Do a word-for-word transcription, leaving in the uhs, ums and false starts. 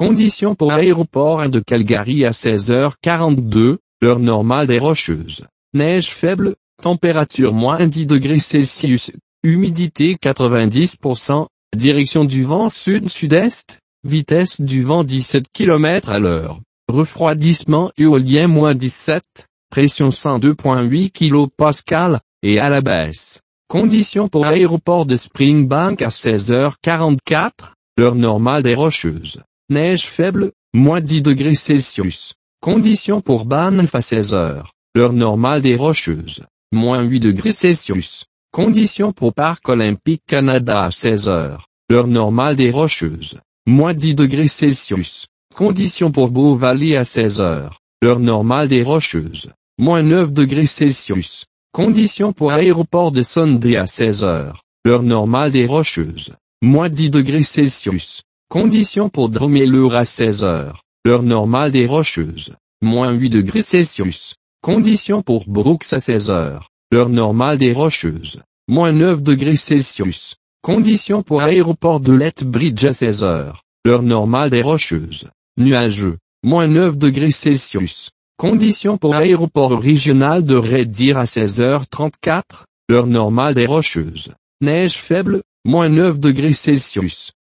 Conditions pour aéroport de Calgary à seize heures quarante-deux, heure normale des Rocheuses. Neige faible, température moins dix degrés Celsius, humidité quatre-vingt-dix pour cent, direction du vent sud-sud-est, vitesse du vent dix-sept kilomètres à l'heure, refroidissement éolien moins dix-sept, pression cent deux virgule huit kilopascales, et à la baisse. Conditions pour aéroport de Springbank à seize heures quarante-quatre, heure normale des Rocheuses. Neige faible, moins dix degrés Celsius. Conditions pour Banff à seize heures, heure normale des Rocheuses. Moins huit degrés Celsius. Conditions pour Parc Olympique Canada à seize heures, heure normale des Rocheuses. Moins dix degrés Celsius. Conditions pour Bow Valley à seize heures, heure normale des Rocheuses. Moins neuf degrés Celsius. Conditions pour aéroport de Sundre à seize heures, heure normale des Rocheuses. Moins dix degrés Celsius. Conditions pour Dromelleur à seize heures, heure normale des Rocheuses. Moins huit degrés Celsius. Conditions pour Brooks à seize heures, heure normale des Rocheuses. Moins neuf degrés Celsius. Conditions pour aéroport de Lethbridge à seize heures, heure normale des Rocheuses. Nuageux. Moins neuf degrés Celsius. Conditions pour aéroport régional de Red Deer à seize heures trente-quatre, heure normale des Rocheuses. Neige faible, moins neuf degrés Celsius.